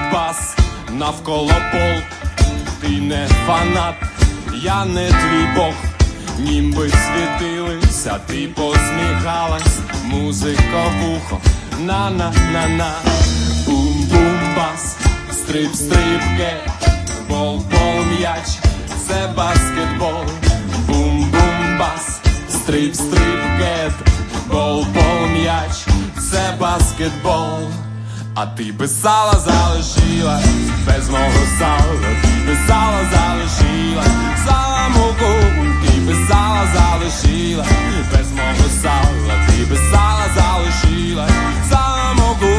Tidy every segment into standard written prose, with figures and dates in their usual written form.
бас, навколо полк. Ти не фанат, я не твій бог. Німби світилися, ти посміхалась. Музика вухо, на-на-на-на. Бум-бум-бас, стрип-стрип-кет. Бол-бол м'яч, це баскетбол. Бум-бум-бас, стрип-стрип-кет. Бол-бол м'яч, це баскетбол. А ти без сала залишила, без мого сала. Ти без сала залишила, сала муку. Ти без сала залишила, без мого сала. Ти без сала залишила, сала муку.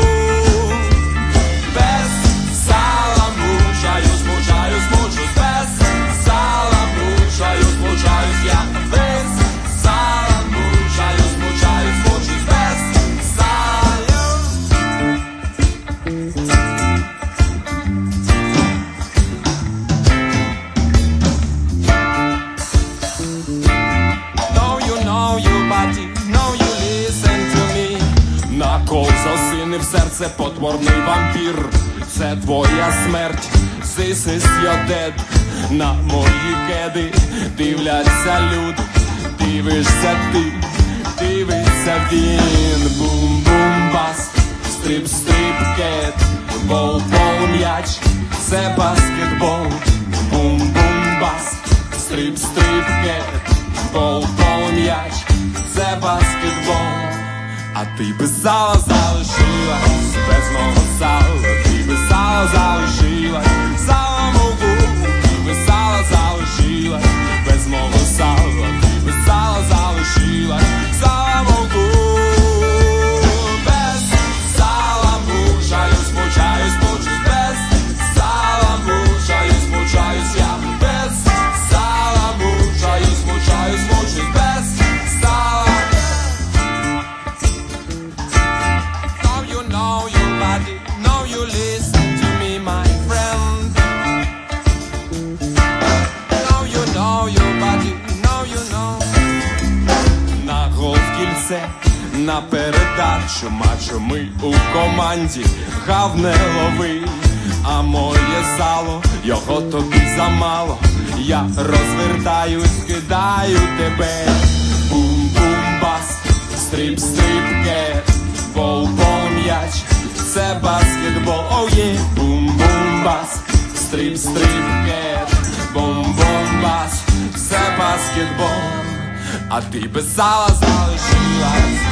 Без сала мучаюсь, мучаюсь, мучусь. Без сала мучаюсь, мучаюсь я. Без сала мучаюсь, мучаюсь, мучусь. Без сала. Накол засинив серце, потворний вампір. Це твоя смерть, this is your dead. На мої кеди дивляться люди. Дивишся ти, дивиться він. Бум-бум-бас, стрип-стрип-кет. Бол-бол м'яч, це баскетбол. Бум-бум-бас, стрип-стрип-кет. Бол-бол м'яч, це баскетбол. А ти без сала залишилась, без мого сала. Ти без сала залишилась, сала муку. Ти без сала залишилась, без мого сала. Ти без сала залишилась, сала муку. Без сала мучаюсь, мучаюсь, мучусь. Без сала мучаюсь, мучаюсь я. Без сала мучаюсь, мучаюсь, мучусь. Без сала. Know your body, know you listen to me, my friend. Know your body, know you know. На голкільце, на передачу мачо, ми у команді. Гавне лови, а моє сало, його тобі замало. Я розвертаюсь, кидаю тебе. Бум-бум-бас, стрип-стрип-кет. Бол-бол м'яч, це баскетбол. Оу є. Бум-бум-бас, стрип-стрип-кет. Бум-бум-бас, це баскетбол. А ти без сала залишилась.